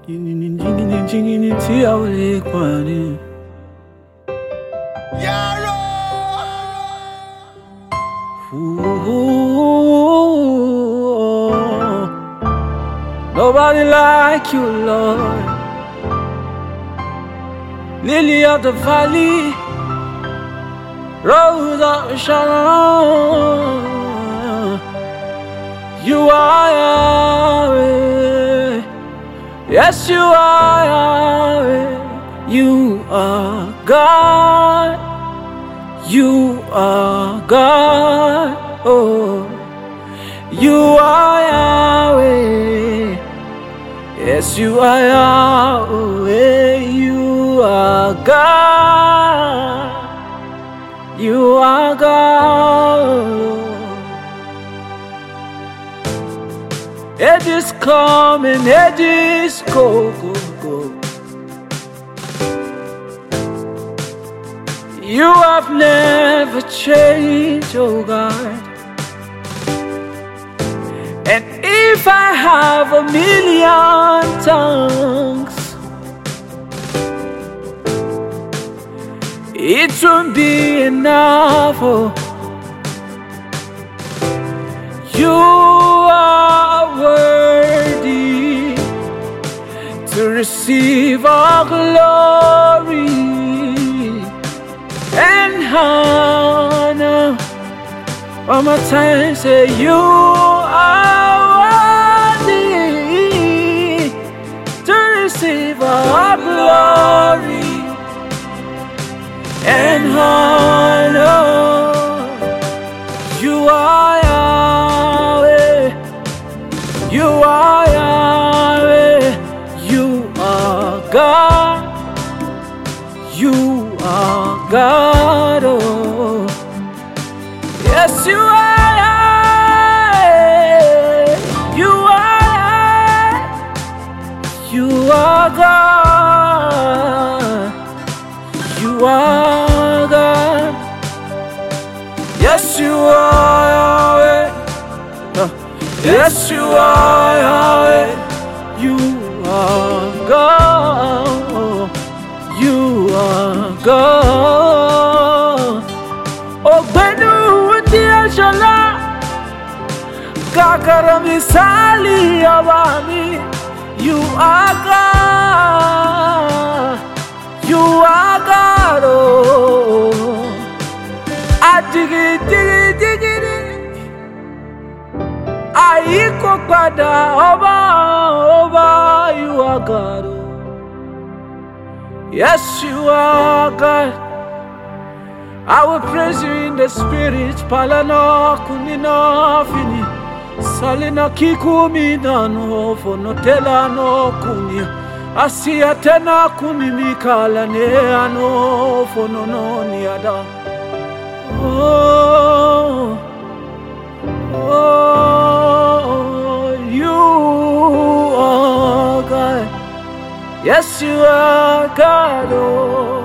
Nobody like you, Lord. Lily of the valley, Rose of Sharon. You are Yahweh. Yes, you are Yahweh. You are God. You are God. Oh, you are Yahweh. Yes, you are Yahweh. You are God. You are God. Ages come and ages go, go, go. You have never changed, oh God. And if I have a million tongues, it won't be enough. Oh. You are worthy to receive our glory and honor. One more time, say you are worthy to receive our glory and honor. You are Yahweh. You are Yahweh. You are God. You are God. Oh. Yes, you are Yahweh. You are Yahweh. You are God. You are God. Yes, you are Yahweh. Yes, you are Yahweh. You are God. You are God. Oh, Benu Diashala Kakara misali abami. You are God. You are God. Oh, adigi digi digi digi. Aiko pada oba oba. You are God. Oh. Yes, you are God. I will praise you in the spirit. Palano kunino fini. Salina kikumi no for no tela no kuni. Asia tena kuni mikala ne ano for no no niada. Oh, oh, you are God. Yes, you are God. Oh.